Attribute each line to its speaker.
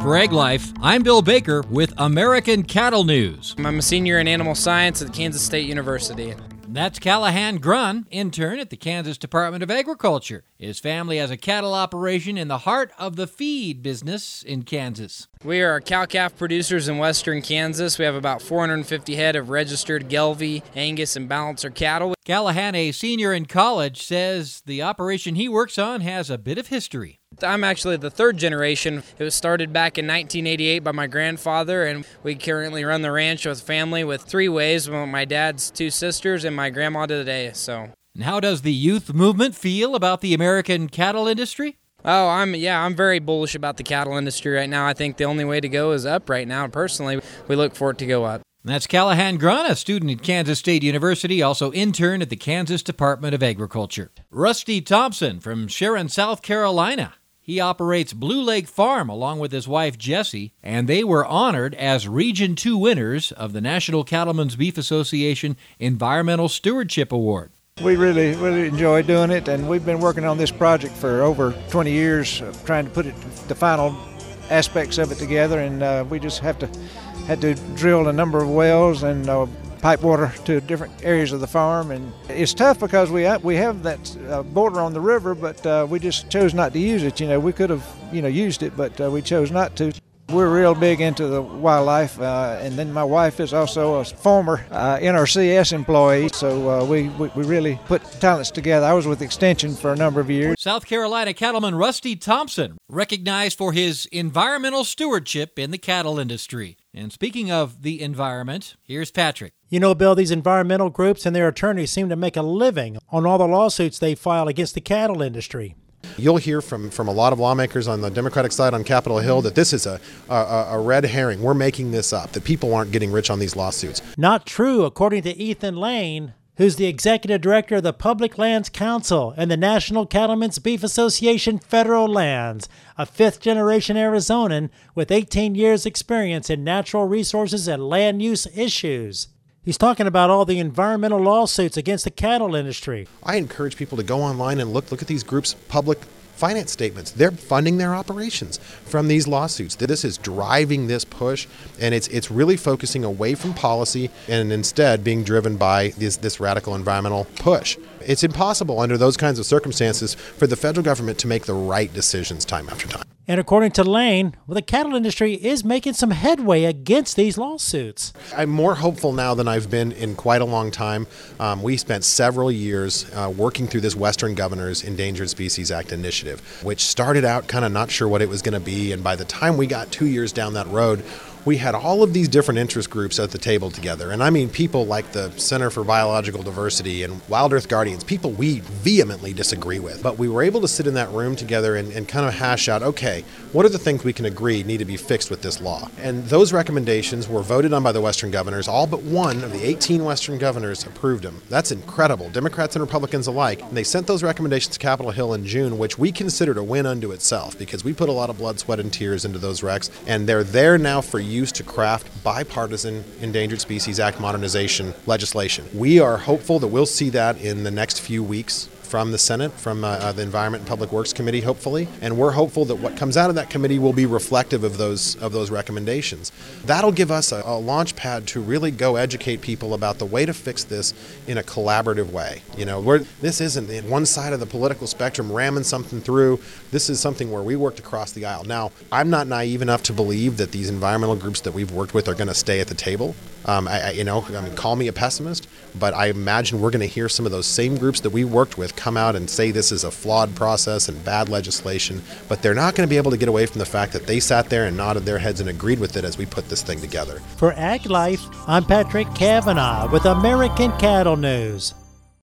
Speaker 1: For Ag Life, I'm Bill Baker with American Cattle News.
Speaker 2: I'm a senior in animal science at Kansas State University.
Speaker 1: That's Callahan Grun, intern at the Kansas Department of Agriculture. His family has a cattle operation in the heart of the feed business in Kansas.
Speaker 2: We are cow-calf producers in western Kansas. We have about 450 head of registered Gelbvieh, Angus, and Balancer cattle.
Speaker 1: Callahan, a senior in college, says the operation he works on has a bit of history.
Speaker 2: I'm actually the third generation. It was started back in 1988 by my grandfather, and we currently run the ranch with family with three ways, my dad's two sisters and my grandma today.
Speaker 1: And how does the youth movement feel about the American cattle industry?
Speaker 2: Oh, I'm very bullish about the cattle industry right now. I think the only way to go is up right now. Personally, we look for it to go up.
Speaker 1: That's Callahan Grun, a student at Kansas State University, also intern at the Kansas Department of Agriculture. Rusty Thompson from Sharon, South Carolina. He operates Blue Lake Farm along with his wife Jessie, and they were honored as Region 2 winners of the National Cattlemen's Beef Association Environmental Stewardship Award.
Speaker 3: We really enjoy doing it, and we've been working on this project for over 20 years, trying to put the final aspects of it together, and we just had to drill a number of wells and pipe water to different areas of the farm. And it's tough because we have that border on the river, but we just chose not to use it. We could have used it, but we chose not to. We're real big into the wildlife, and then my wife is also a former NRCS employee, so we really put talents together. I was with Extension for a number of years.
Speaker 1: South Carolina cattleman Rusty Thompson, recognized for his environmental stewardship in the cattle industry. And speaking of the environment, here's Patrick.
Speaker 4: Bill, these environmental groups and their attorneys seem to make a living on all the lawsuits they file against the cattle industry.
Speaker 5: You'll hear from a lot of lawmakers on the Democratic side on Capitol Hill that this is a red herring. We're making this up, that people aren't getting rich on these lawsuits.
Speaker 4: Not true, according to Ethan Lane, who's the executive director of the Public Lands Council and the National Cattlemen's Beef Association Federal Lands, a fifth-generation Arizonan with 18 years' experience in natural resources and land use issues. He's talking about all the environmental lawsuits against the cattle industry.
Speaker 5: I encourage people to go online and look at these groups' public finance statements. They're funding their operations from these lawsuits. This is driving this push, and it's really focusing away from policy and instead being driven by this radical environmental push. It's impossible under those kinds of circumstances for the federal government to make the right decisions time after time.
Speaker 4: And according to Lane, the cattle industry is making some headway against these lawsuits.
Speaker 5: I'm more hopeful now than I've been in quite a long time. We spent several years working through this Western Governors Endangered Species Act initiative, which started out kind of not sure what it was going to be. And by the time we got 2 years down that road, we had all of these different interest groups at the table together. And I mean people like the Center for Biological Diversity and Wild Earth Guardians, people we vehemently disagree with. But we were able to sit in that room together and kind of hash out, okay, what are the things we can agree need to be fixed with this law? And those recommendations were voted on by the Western governors. All but one of the 18 Western governors approved them. That's incredible, Democrats and Republicans alike. And they sent those recommendations to Capitol Hill in June, which we considered a win unto itself because we put a lot of blood, sweat, and tears into those recs. And they're there now for use to craft bipartisan Endangered Species Act modernization legislation. We are hopeful that we'll see that in the next few weeks from the Senate, from the Environment and Public Works Committee, hopefully. And we're hopeful that what comes out of that committee will be reflective of those recommendations. That'll give us a launch pad to really go educate people about the way to fix this in a collaborative way. This isn't in one side of the political spectrum ramming something through. This is something where we worked across the aisle. Now, I'm not naive enough to believe that these environmental groups that we've worked with are going to stay at the table. Call me a pessimist, but I imagine we're going to hear some of those same groups that we worked with come out and say this is a flawed process and bad legislation, but they're not going to be able to get away from the fact that they sat there and nodded their heads and agreed with it as we put this thing together.
Speaker 4: For Ag Life, I'm Patrick Kavanaugh with American Cattle News.